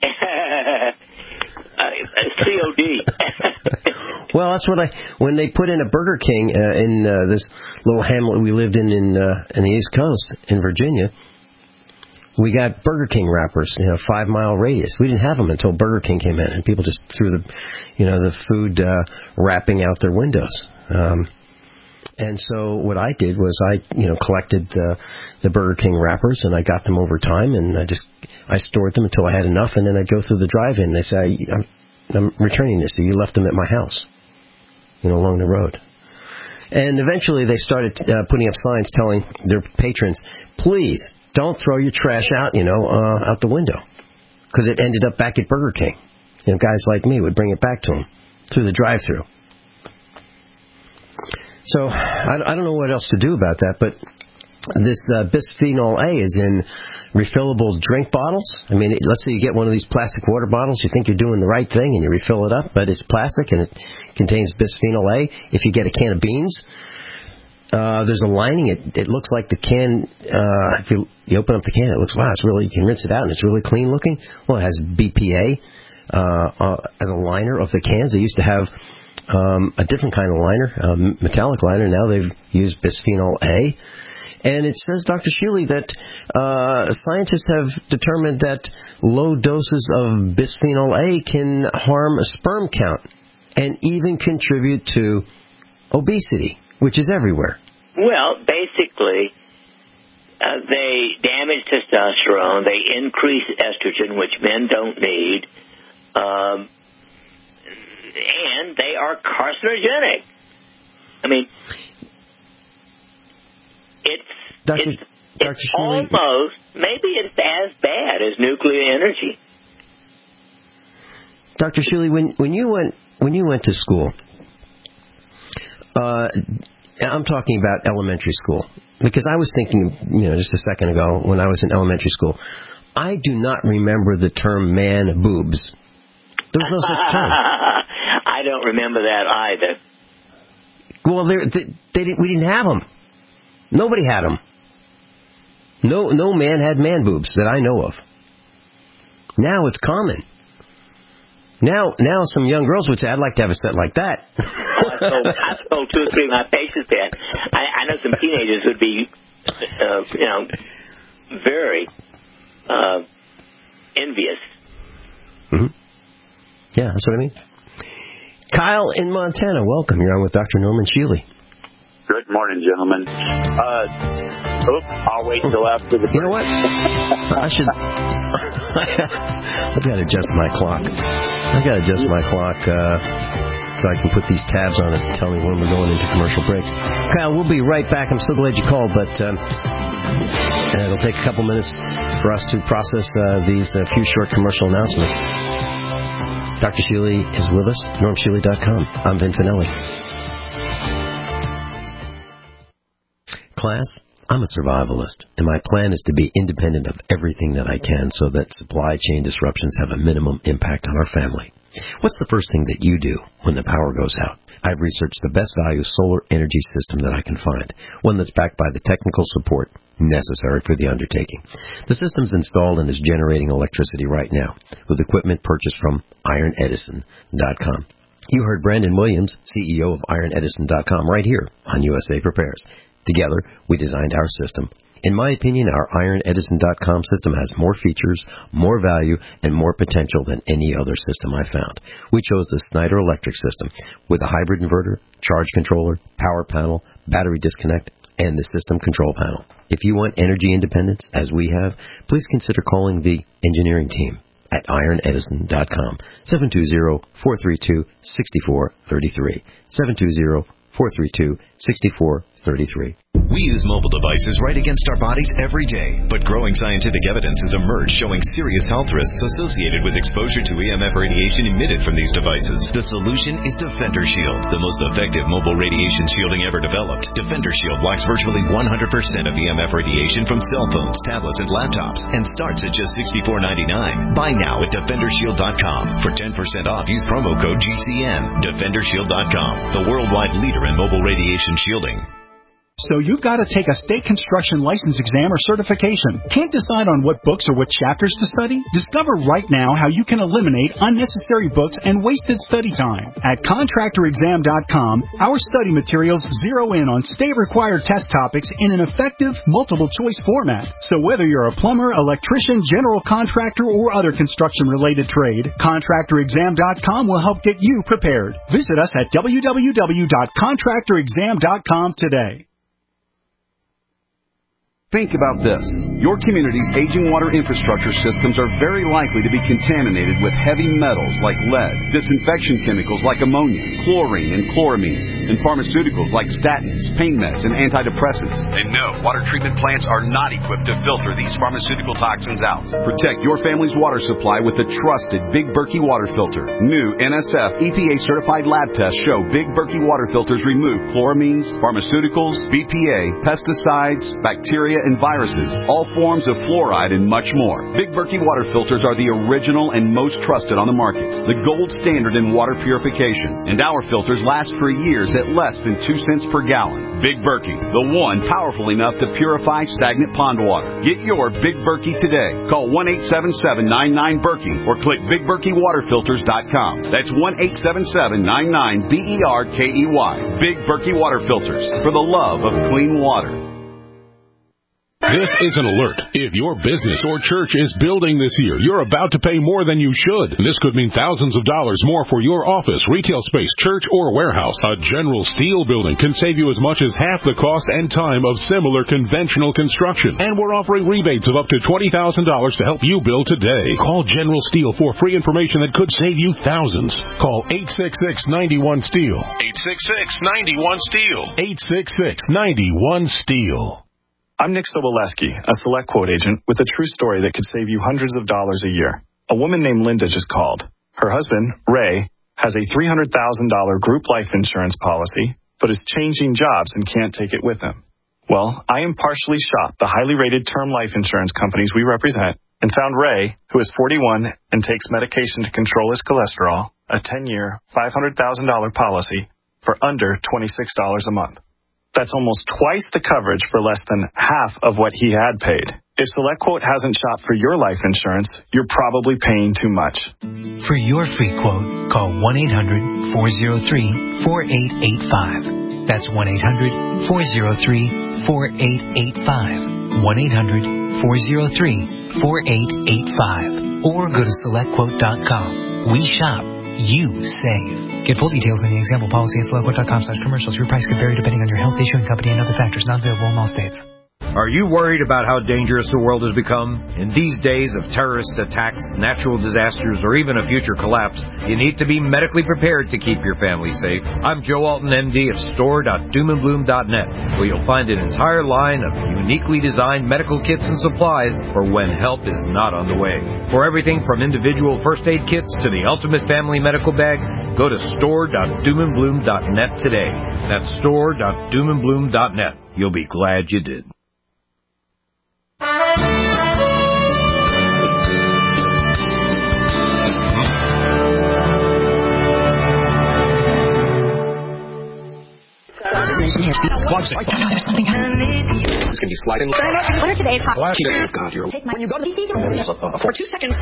Speaker 4: C O D
Speaker 3: Well, that's what I... When they put in a Burger King uh, in uh, this little hamlet we lived in in, uh, in the East Coast, in Virginia... We got Burger King wrappers, you know, five mile radius. We didn't have them until Burger King came in, and people just threw the, you know, the food uh, wrapping out their windows. Um, and so what I did was I, you know, collected uh, the Burger King wrappers, and I got them over time, and I just I stored them until I had enough, and then I'd go through the drive-in. And they say, I'm, I'm returning this. So you left them at my house, you know, along the road. And eventually they started uh, putting up signs telling their patrons, please, don't throw your trash out, you know, uh, out the window. Because it ended up back at Burger King. You know, guys like me would bring it back to them through the drive-thru. So I, I don't know what else to do about that, but this uh, bisphenol A is in refillable drink bottles. I mean, let's say you get one of these plastic water bottles. You think you're doing the right thing, and you refill it up, but it's plastic, and it contains bisphenol A. If you get a can of beans... Uh, there's a lining. It it looks like the can. Uh, if you you open up the can, it looks wow. It's really you can rinse it out and it's really clean looking. Well, it has B P A uh, uh, as a liner of the cans. They used to have um, a different kind of liner, um, metallic liner. Now they've used bisphenol A, and it says, Doctor Shealy, that uh, scientists have determined that low doses of bisphenol A can harm sperm count and even contribute to obesity, which is everywhere.
Speaker 4: Well, basically, uh, they damage testosterone, they increase estrogen, which men don't need, um, and they are carcinogenic. I mean, it's
Speaker 3: Doctor
Speaker 4: it's, it's almost, maybe it's as bad as nuclear energy.
Speaker 3: Doctor Shealy, when when you went when you went to school, uh, I'm talking about elementary school, because I was thinking, you know, just a second ago when I was in elementary school, I do not remember the term man boobs. There was no such term.
Speaker 4: I don't remember that either.
Speaker 3: Well, they, they didn't. We didn't have them. Nobody had them. No, no man had man boobs that I know of. Now it's common. Now, now some young girls would say, "I'd like to have a set like that."
Speaker 4: oh, I told, I told two or three of my patients that. I, I know some teenagers would be, uh, you know, very uh, envious.
Speaker 3: Mm-hmm. Yeah, that's what I mean. Kyle in Montana, welcome. You're on with Doctor Norman Shealy.
Speaker 19: Good morning, gentlemen. Uh, oops, I'll wait until after the break.
Speaker 3: You know what? I should... I've got to adjust my clock. I've got to adjust my clock uh, so I can put these tabs on it and tell me when we're going into commercial breaks. Kyle, we'll be right back. I'm so glad you called, but um, it'll take a couple minutes for us to process uh, these uh, few short commercial announcements. Doctor Shealy is with us, norm shealy dot com. I'm Vin Finelli. Class, I'm a survivalist, and my plan is to be independent of everything that I can so that supply chain disruptions have a minimum impact on our family. What's the first thing that you do when the power goes out? I've researched the best value solar energy system that I can find, one that's backed by the technical support necessary for the undertaking. The system's installed and is generating electricity right now with equipment purchased from iron edison dot com. You heard Brandon Williams, C E O of iron edison dot com, right here on U S A Prepares. Together, we designed our system. In my opinion, our iron edison dot com system has more features, more value, and more potential than any other system I found. We chose the Snyder Electric system with a hybrid inverter, charge controller, power panel, battery disconnect, and the system control panel. If you want energy independence, as we have, please consider calling the engineering team at iron edison dot com, seven two zero, four three two, six four three three, seven two zero, four three two, six four three three.
Speaker 20: We use mobile devices right against our bodies every day, but growing scientific evidence has emerged showing serious health risks associated with exposure to E M F radiation emitted from these devices. The solution is Defender Shield, the most effective mobile radiation shielding ever developed. Defender Shield blocks virtually one hundred percent of E M F radiation from cell phones, tablets, and laptops, and starts at just sixty-four ninety-nine. Buy now at defender shield dot com. For ten percent off, use promo code G C N. defender shield dot com, the worldwide leader in mobile radiation shielding.
Speaker 11: So you've got to take a state construction license exam or certification. Can't decide on what books or what chapters to study? Discover right now how you can eliminate unnecessary books and wasted study time. At contractor exam dot com, our study materials zero in on state-required test topics in an effective, multiple-choice format. So whether you're a plumber, electrician, general contractor, or other construction-related trade, contractor exam dot com will help get you prepared. Visit us at w w w dot contractor exam dot com today.
Speaker 21: Think about this. Your community's aging water infrastructure systems are very likely to be contaminated with heavy metals like lead, disinfection chemicals like ammonia, chlorine and chloramines, and pharmaceuticals like statins, pain meds, and antidepressants.
Speaker 22: And no, water treatment plants are not equipped to filter these pharmaceutical toxins out.
Speaker 21: Protect your family's water supply with the trusted Big Berkey water filter. New N S F E P A-certified lab tests show Big Berkey water filters remove chloramines, pharmaceuticals, B P A, pesticides, bacteria, and viruses, all forms of fluoride, and much more. Big Berkey water filters are the original and most trusted on the market, the gold standard in water purification, and our filters last for years at less than two cents per gallon. Big Berkey, the one powerful enough to purify stagnant pond water. Get your Big Berkey today. Call one eight seven seven, nine nine, Berkey or click big berkey water filters dot com. That's one eight seven seven, nine nine, B E R K E Y. Big Berkey water filters, for the love of clean water.
Speaker 17: This is an alert. If your business or church is building this year, you're about to pay more than you should. This could mean thousands of dollars more for your office, retail space, church, or warehouse. A General Steel building can save you as much as half the cost and time of similar conventional construction. And we're offering rebates of up to twenty thousand dollars to help you build today. Call General Steel for free information that could save you thousands. Call eight six six, nine one, STEEL.
Speaker 22: eight six six, nine one, STEEL.
Speaker 17: eight six six, nine one, STEEL.
Speaker 1: I'm Nick Soboleski, a Select Quote agent with a true story that could save you hundreds of dollars a year. A woman named Linda just called. Her husband, Ray, has a three hundred thousand dollars group life insurance policy, but is changing jobs and can't take it with him. Well, I impartially shopped the highly rated term life insurance companies we represent and found Ray, who is forty-one and takes medication to control his cholesterol, a ten-year, five hundred thousand dollars policy for under twenty-six dollars a month. That's almost twice the coverage for less than half of what he had paid. If SelectQuote hasn't shopped for your life insurance, you're probably paying too much.
Speaker 5: For your free quote, call one eight hundred, four oh three, four eight eight five. That's one eight hundred, four oh three, four eight eight five. one eight hundred, four oh three, four eight eight five. Or go to select quote dot com. We shop. You save. Get full details in the example policy at select quote dot com slash commercials. Your price could vary depending on your health, issuing company, and other factors. Not available in all states.
Speaker 23: Are you worried about how dangerous the world has become? In these days of terrorist attacks, natural disasters, or even a future collapse, you need to be medically prepared to keep your family safe. I'm Joe Alton, M D of store dot doom and bloom dot net, where you'll find an entire line of uniquely designed medical kits and supplies for when help is not on the way. For everything from individual first aid kits to the ultimate family medical bag, go to store dot doom and bloom dot net today. That's store dot doom and bloom dot net. You'll be glad you did.
Speaker 24: There's something happening. It's going to be sliding. What are today's hot? Oh, God, you're... Take my... When you go to the... For two seconds.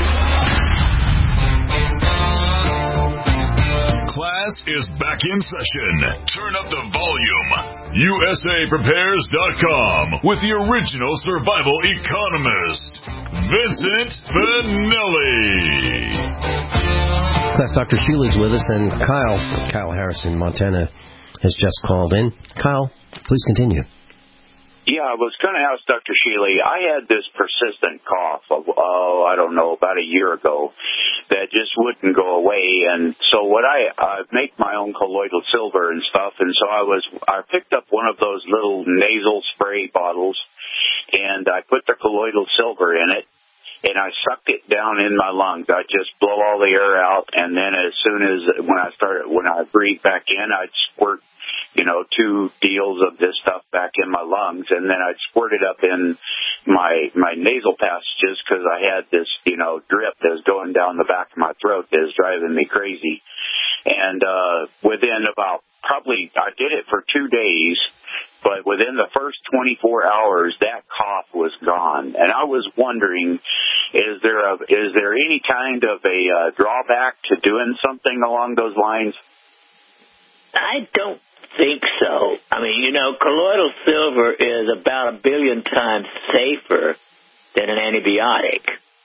Speaker 2: Class is back in session. Turn up the volume. U S A Prepares dot com with the original survival economist, Vincent Finelli.
Speaker 3: Class Doctor Sheila is with us, and Kyle, Kyle Harrison, Montana, has just called in. Kyle, please continue.
Speaker 19: Yeah, I was going to ask Doctor Sheely, I had this persistent cough, of, oh, I don't know, about a year ago that just wouldn't go away. And so what I, I make my own colloidal silver and stuff. And so I was, I picked up one of those little nasal spray bottles and I put the colloidal silver in it and I sucked it down in my lungs. I just blow all the air out. And then as soon as, when I started, when I breathe back in, I'd squirt, you know, two deals of this stuff back in my lungs, and then I'd squirt it up in my my nasal passages because I had this, you know, drip that was going down the back of my throat that was driving me crazy. And uh, within about probably, I did it for two days, but within the first twenty-four hours, that cough was gone. And I was wondering, is there a is there any kind of a uh, drawback to doing something along those lines?
Speaker 4: I don't think so. I mean, you know, colloidal silver is about a billion times safer than an antibiotic.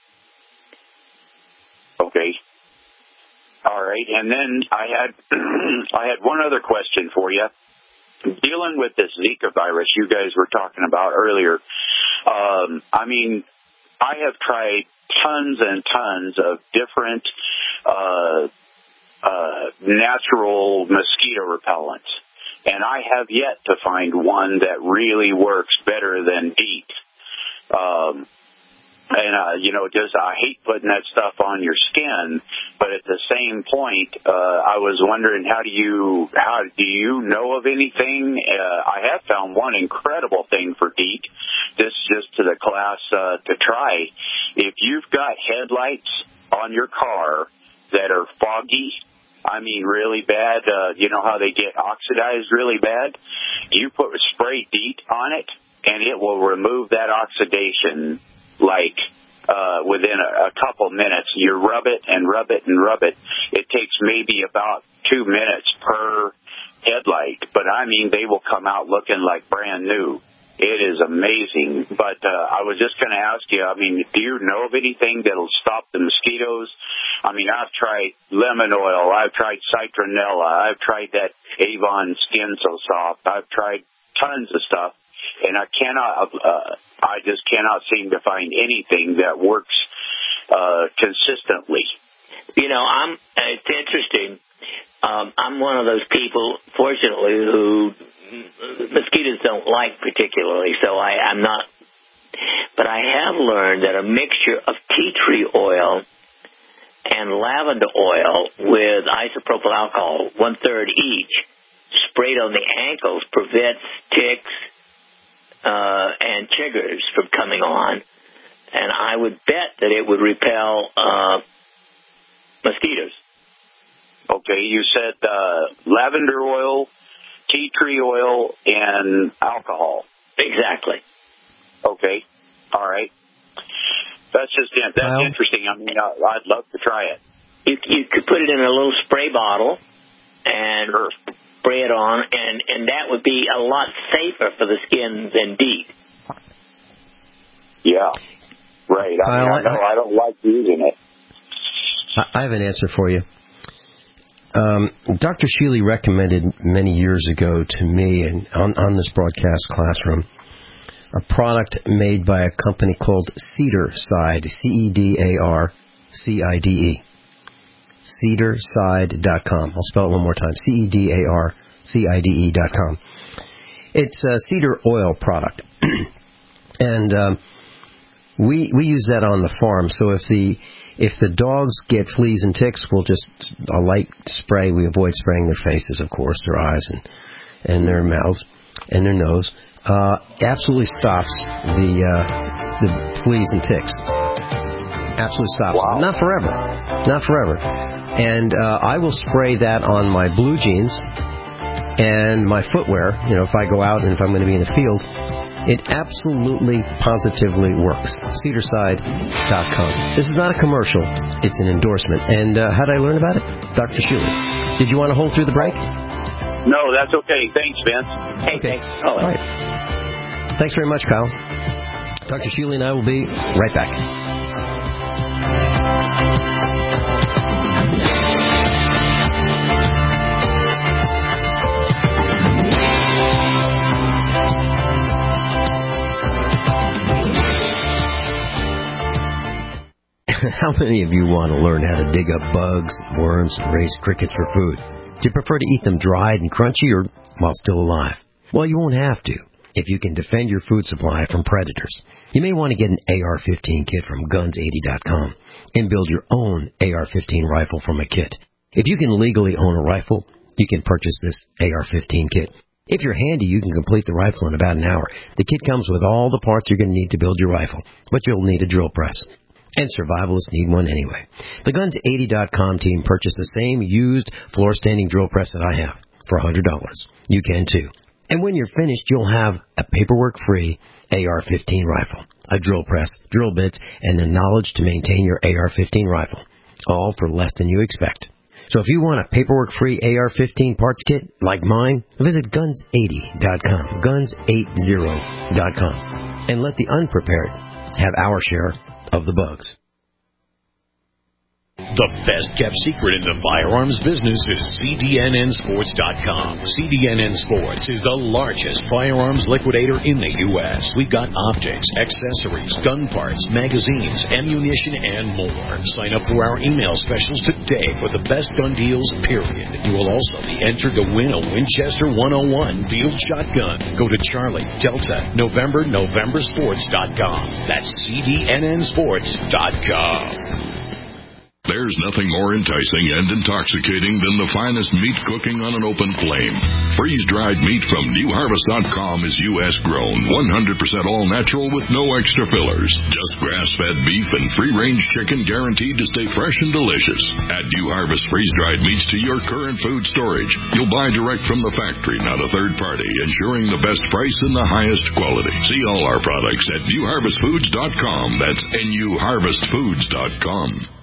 Speaker 19: Okay. All right. And then I had I had one other question for you. Dealing with this Zika virus you guys were talking about earlier, um, I mean, I have tried tons and tons of different uh, uh, natural mosquito repellents. And I have yet to find one that really works better than DEET. Um, and, uh, you know, just I hate putting that stuff on your skin, but at the same point, uh, I was wondering, how do you, how do you know of anything? Uh, I have found one incredible thing for DEET. This just to the class uh, to try. If you've got headlights on your car that are foggy, I mean, really bad, uh, you know how they get oxidized really bad? You put spray DEET on it, and it will remove that oxidation, like, uh, within a, a couple minutes. You rub it and rub it and rub it. It takes maybe about two minutes per headlight, but I mean, they will come out looking like brand new. It is amazing. But uh, I was just going to ask you, I mean, do you know of anything that'll stop the mosquitoes? I mean, I've tried lemon oil. I've tried citronella. I've tried that Avon Skin So Soft. I've tried tons of stuff, and I cannot, uh, I just cannot seem to find anything that works uh, consistently.
Speaker 4: You know, I'm. It's interesting. Um, I'm one of those people, fortunately, who mosquitoes don't like particularly, so I, I'm not. But I have learned that a mixture of tea tree oil and lavender oil with isopropyl alcohol, one third each, sprayed on the ankles prevents ticks uh, and chiggers from coming on. And I would bet that it would repel uh, mosquitoes.
Speaker 19: Okay, you said uh, lavender oil, tea tree oil, and alcohol.
Speaker 4: Exactly.
Speaker 19: Okay, all right. That's just that's
Speaker 3: Kyle?
Speaker 19: interesting. I mean, I'd love to try it.
Speaker 4: You, you could put it in a little spray bottle and sure. spray it on, and, and that would be a lot safer for the skin than DEET.
Speaker 19: Yeah, right. I, mean, I, know, I don't like using it.
Speaker 3: I have an answer for you. Um, Doctor Sheely recommended many years ago to me and on, on this broadcast classroom a product made by a company called Cedar Side, C E D A R C I D E. cedar side dot com. I'll spell it one more time. C E D A R C I D E dot com. It's a cedar oil product. and um, we we use that on the farm. So if the if the dogs get fleas and ticks, we'll just a light spray. We avoid spraying their faces, of course, their eyes and and their mouths and their nose. Uh, absolutely stops the uh, the fleas and ticks. Absolutely stops. Wow. Not forever. Not forever. And uh, I will spray that on my blue jeans and my footwear. You know, if I go out and if I'm going to be in the field, it absolutely, positively works. cedar side dot com. This is not a commercial. It's an endorsement. And uh, how did I learn about it? Doctor Sheely. Did you want to hold through the break?
Speaker 19: No, that's okay. Thanks, Vince.
Speaker 4: Hey,
Speaker 3: okay.
Speaker 4: thanks. Oh,
Speaker 3: all right. Thanks very much, Kyle. Doctor Sheely and I will be right back. How many of you want to learn how to dig up bugs, worms, and raise crickets for food? Do you prefer to eat them dried and crunchy or while still alive? Well, you won't have to if you can defend your food supply from predators. You may want to get an A R fifteen kit from guns eighty dot com and build your own A R fifteen rifle from a kit. If you can legally own a rifle, you can purchase this A R fifteen kit. If you're handy, you can complete the rifle in about an hour. The kit comes with all the parts you're going to need to build your rifle, but you'll need a drill press. And survivalists need one anyway. The guns eighty dot com team purchased the same used floor-standing drill press that I have for one hundred dollars. You can too. And when you're finished, you'll have a paperwork-free A R fifteen rifle, a drill press, drill bits, and the knowledge to maintain your A R fifteen rifle, all for less than you expect. So if you want a paperwork-free A R fifteen parts kit like mine, visit guns eighty dot com, guns eighty dot com, and let the unprepared have our share of the bugs.
Speaker 14: The best-kept secret in the firearms business is C D N N Sports dot com. C D N N Sports is the largest firearms liquidator in the U S We've got optics, accessories, gun parts, magazines, ammunition, and more. Sign up for our email specials today for the best gun deals, period. You will also be entered to win a Winchester one oh one field shotgun. Go to Charlie, Delta, November, November Sports dot com. That's C D N N Sports dot com.
Speaker 2: There's nothing more enticing and intoxicating than the finest meat cooking on an open flame. Freeze-dried meat from New Harvest dot com is U S grown, one hundred percent all-natural with no extra fillers. Just grass-fed beef and free-range chicken guaranteed to stay fresh and delicious. Add New Harvest freeze-dried meats to your current food storage. You'll buy direct from the factory, not a third party, ensuring the best price and the highest quality. See all our products at New Harvest Foods dot com. That's N U Harvest Foods dot com.